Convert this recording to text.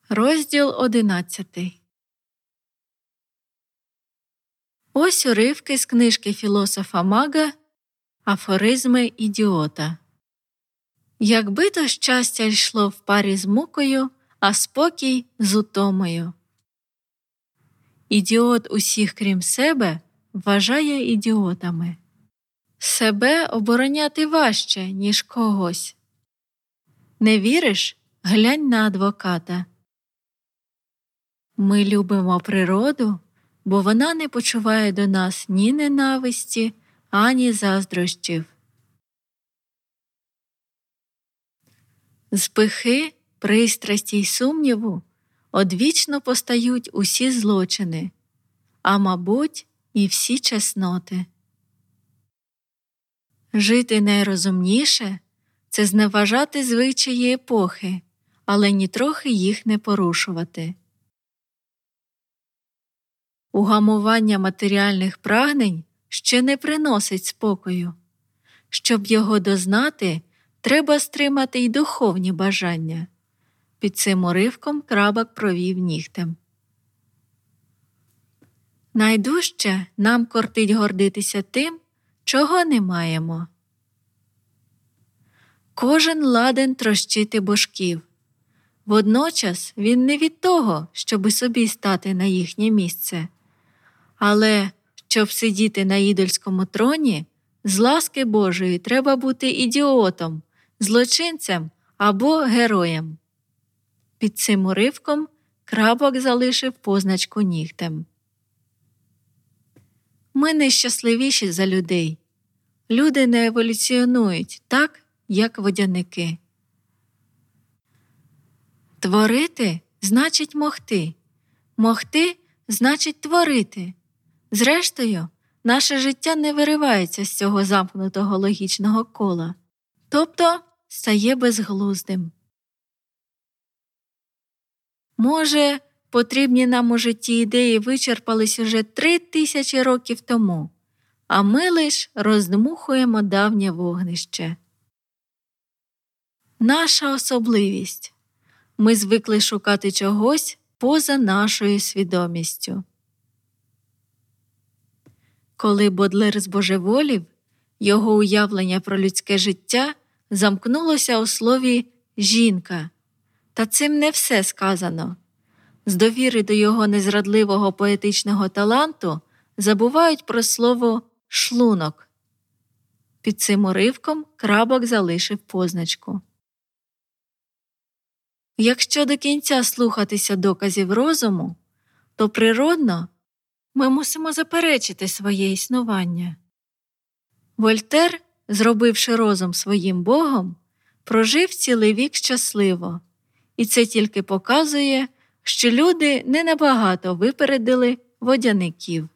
Розділ 11. Ось уривки з книжки філософа Мага «Афоризми ідіота». Якби то щастя йшло в парі з мукою, а спокій з утомою. Ідіот усіх, крім себе, вважає ідіотами. Себе обороняти важче, ніж когось. Не віриш? Глянь на адвоката. Ми любимо природу, бо вона не почуває до нас ні ненависті, ані заздрощів. З пихи, пристрасті й сумніву одвічно постають усі злочини, а мабуть, і всі чесноти. Жити найрозумніше – це зневажати звичаї епохи, але нітрохи їх не порушувати. Угамування матеріальних прагнень ще не приносить спокою. Щоб його дознати, треба стримати й духовні бажання. Під цим уривком Крабак провів нігтем. Найдужче нам кортить гордитися тим, чого не маємо. Кожен ладен трощити божків. Водночас він не від того, щоби собі стати на їхнє місце. Але, щоб сидіти на ідольському троні, з ласки Божої треба бути ідіотом, злочинцем або героєм. Під цим уривком Крабак залишив позначку нігтем. Ми найщасливіші за людей. Люди не еволюціонують так, як водяники. Творити – значить могти. Могти – значить творити. Зрештою, наше життя не виривається з цього замкнутого логічного кола, тобто стає безглуздим. Може, потрібні нам у житті ідеї вичерпались уже 3000 років тому, а ми лиш роздмухуємо давнє вогнище. Наша особливість. Ми звикли шукати чогось поза нашою свідомістю. Коли Бодлер збожеволів, його уявлення про людське життя замкнулося у слові «жінка». Та цим не все сказано. З довіри до його незрадливого поетичного таланту забувають про слово «шлунок». Під цим уривком Крабак залишив позначку. Якщо до кінця слухатися доказів розуму, то природно ми мусимо заперечити своє існування. Вольтер, зробивши розум своїм богом, прожив цілий вік щасливо, і це тільки показує, що люди не набагато випередили водяників.